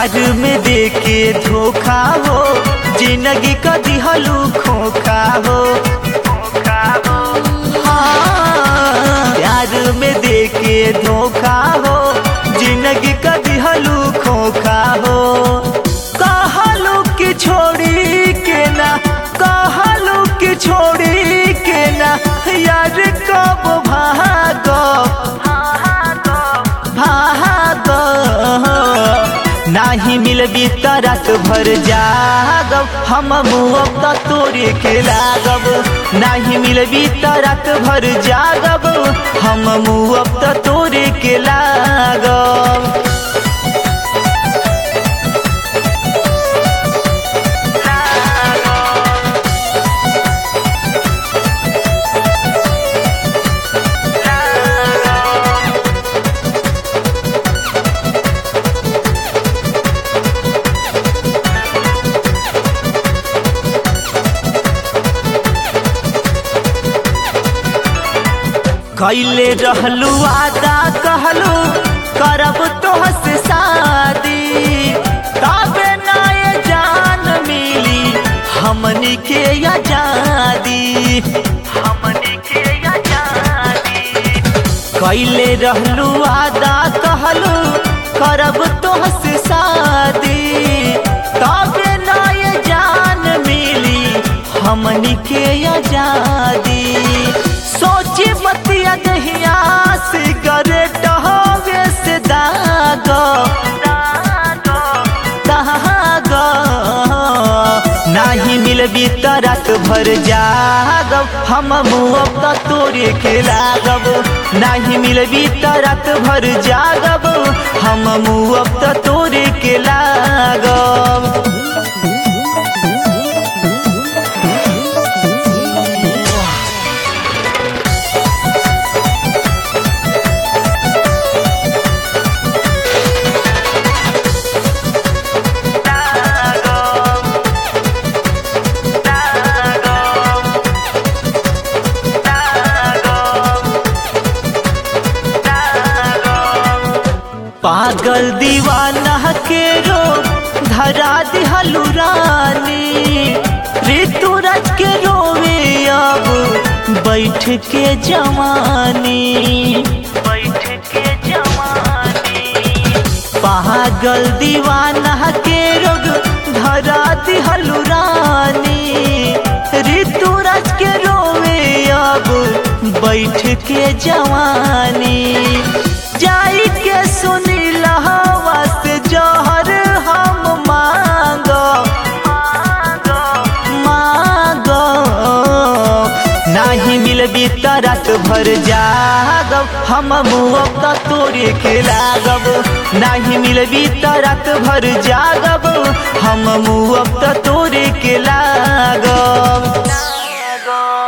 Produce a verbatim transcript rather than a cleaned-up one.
प्यार में देके धोखा हो, जिंदगी का दिहलू खोखा हो। हाँ, प्यार में देके धोखा हो, जिंदगी का दिहलू खोखा हो। कहलू कि छोड़ी के ना, कहलू कि छोड़ी के ना, यार कब भागो भागो। नाही मिलबी त रात भर जागब, हम मुँह त तोरे के लागब। नाही मिलबी त रात भर जागब, हम मुँह त तोरे के लागब। कैले रहलू वादा कहलू करब तोहसे शादी, तबे ना ये जान मिली हमनी के आजादी, हमनी के आजादी। कैले रहलू वादा कहलू करब तोहसे शादी, तबे ना ये जान मिली हमनी के आजादी। सोची बतिया दहिया सिगरेट हवे से दागो दागो। नाही मिलबी त रात भर जागब, हम मुँह त तोरे के लागब। नाही मिलबी त रात भर जागब, हम मुँह त तोरे के लागब। पागल दीवाना के रो धरा दिहलू रानी, ऋतुराज के रोवे अब बैठ के जवानी, बैठ के जवानी। पागल दीवाना के रोग धरा दिहलू रानी, ऋतुराज के रोवे अब बैठ के जवानी। जाई के सुनी लहवा से जहर हम मांगो मांगो। नाही मिलबी त रात भर जागब, हम मुँह त तोरे के लागब। नाही मिलबी त रात भर जागब, हम मुँह त तोरे के लागब।